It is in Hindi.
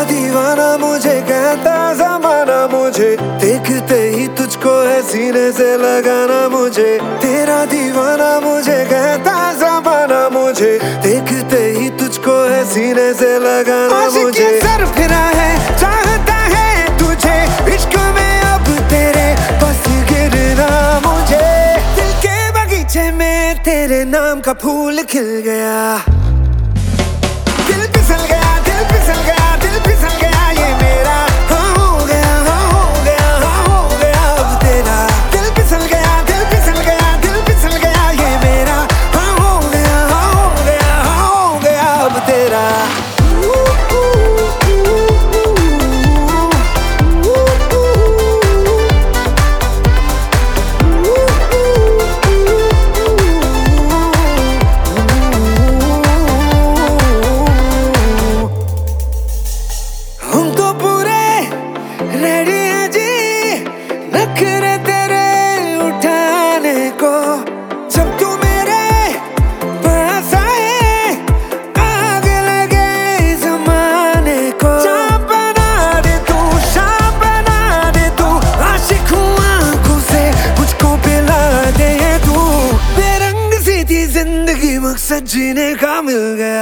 दीवाना मुझे कहता जमाना, मुझे देखते ही तुझको है सीने से लगाना। मुझे तेरा दीवाना मुझे कहता जमाना, मुझे देखते ही तुझको है सीने से लगाना। मुझे सर फिरा है, चाहता है तुझे, इश्क में अब तेरे बस गिरना। मुझे दिल के बगीचे में तेरे नाम का फूल खिल गया। दिल फिसल गया, दिल फिसल गया, दिल फिसल गया ये मेरा। हाँ हो गया, हाँ हो गया, हाँ हो गया अब तेरा। दिल फिसल गया, दिल फिसल गया, दिल फिसल गया ये मेरा। हाँ हो गया, हाँ हो गया, हाँ हो गया अब तेरा। रेडी है जी नखरे तेरे उठाने को, जब तू मेरे पास आए आग लगे जमाने को। शाम बना दे तू, शाम बना दे तू, आशिक हूँ आंखों से मुझको पिला दे तू। बेरंग सी थी जिंदगी, मकसद जीने का मिल गया।